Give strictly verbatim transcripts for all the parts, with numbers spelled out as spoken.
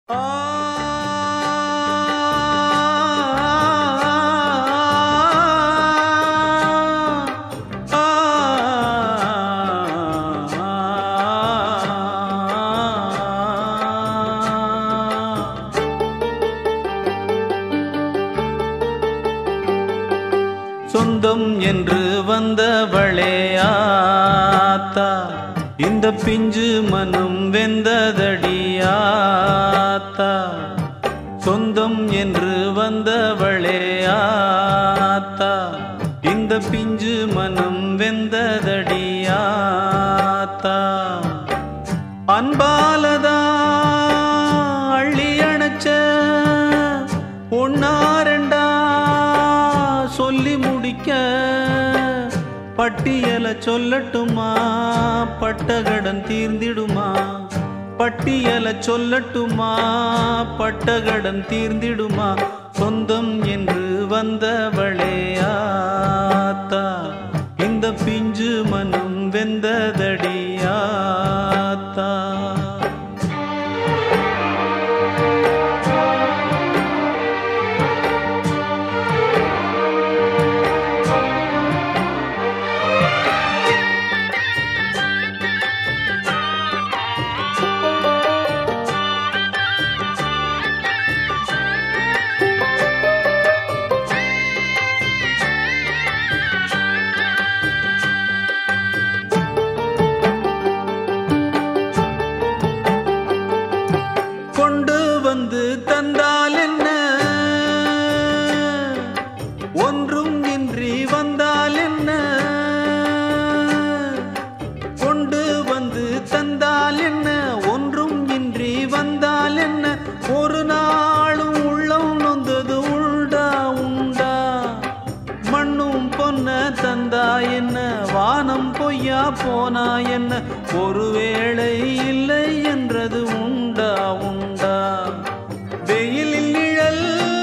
சொந்தம் என்று வந்தவளே ஆத்தா, இந்த பிஞ்சு மனம் வெந்ததடியாத்தா. சொந்தம் என்று வந்தவளே ஆத்தா, இந்த பிஞ்சு மனம் வெந்ததடியாத்தா. அன்பாலதா அள்ளி அணைச்ச ஒன்னாரெண்டா சொல்லி முடிக்க பட்டியல சொல்லட்டுமா, பட்டகடன் தீர்ந்திடுமா. பட்டியல சொல்லட்டுமா, பட்டகடன் தீர்ந்திடுமா. சொந்தம் என்று வந்தவளே ஆத்தா, இந்த பிஞ்சு மனம் வெந்ததடியாத்தா. வந்து தந்தால் என்ன, ஒன்றும் இன்றி வந்தால் என்ன. கொண்டு வந்து தந்தால் என்ன, ஒன்றும் இன்றி வந்தால் என்ன. ஒரு நாளும் உள்ளம் நொந்தது உண்டா உண்டா. மண்ணும் பொன்ன தந்தா என்ன, வானம் பொய்யா போனா என்ன. ஒருவேளை இல்லை என்றது உண்டா உண்டா. வெயிலில் நிழல்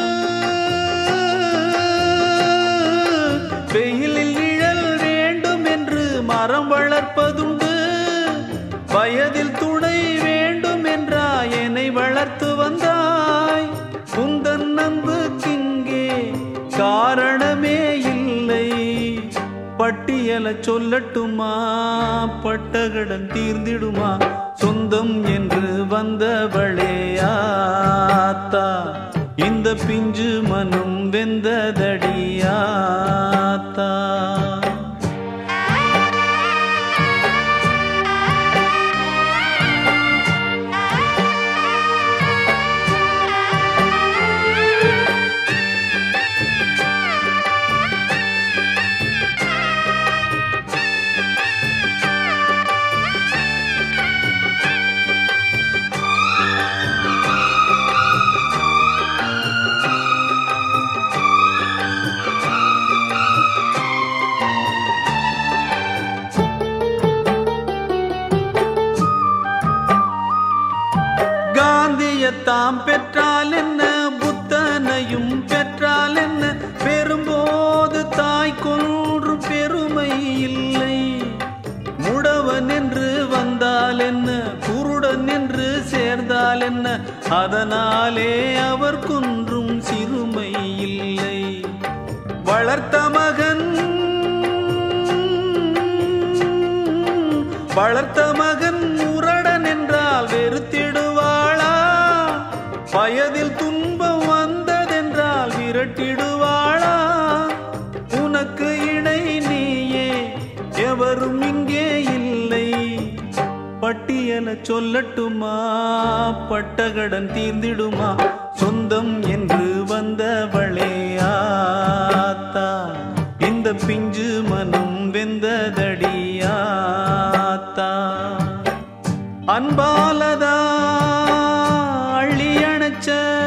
வெயிலில் நிழல் வேண்டும் என்று மரம் வளர்ப்பதுண்டு. வயதில் துணை வேண்டும் என்றா என்னை வளர்த்து வந்தாய். உந்தன் அன்புக்கிங்கே காரணமே இல்லை. பட்டியல சொல்லட்டுமா, பட்டகடன் தீர்ந்திடுமா. சொந்தம் என்று வந்தவளே ஆத்தா, இந்த பிஞ்சு மனம் வெந்ததடியாத்தா. காந்தியத்தாம் பெற்றால் என்ன, புத்தனையும் பெற்றால் என்ன. பெறும்போது தாய் கொன்றும் பெருமை இல்லை. முடவன் என்று வந்தால் என்ன, குருடன் என்று சேர்ந்தால் என்ன. அதனாலே அவர் கொன்றும் சிறுமை இல்லை. வளர்த்த மகன் வளர்த்த மகன் முரடன் என்றால் வெறுத்திடுவாளா. வயதில் துன்பம் வந்ததென்றால் விரட்டிடுவாளா. உனக்கு இணை நீயே, எவரும் இங்கே இல்லை. பட்டியல சொல்லட்டுமா, பட்டகடன் தீர்ந்திடுமா. சொந்தம் என்று வந்தவளே ஆத்தா, இந்த பிஞ்சு மனம் வெந்ததடியாத்தா. அன்பாலதா அள்ளி அணைச்ச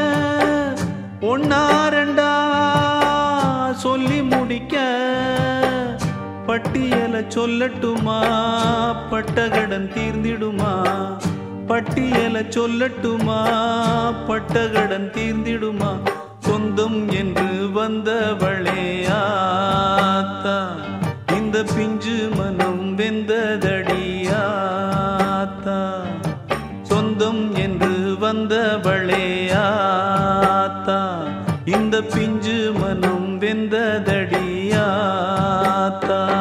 ஒன்னாரெண்டா சொல்லி முடிக்க பட்டியல சொல்லட்டுமா, பட்டகடன் தீர்ந்திடுமா. பட்டியல சொல்லட்டுமா, பட்டகடன் தீர்ந்திடுமா. சொந்தம் என்று வந்தவளே ஆத்தா, இந்த பிஞ்சு மனம் வெந்ததடியாத்தா. சொந்தம் என்று வந்த சொன்னவளே ஆத்தா, இந்த பிஞ்சு மனம் வெந்ததடியாத்தா.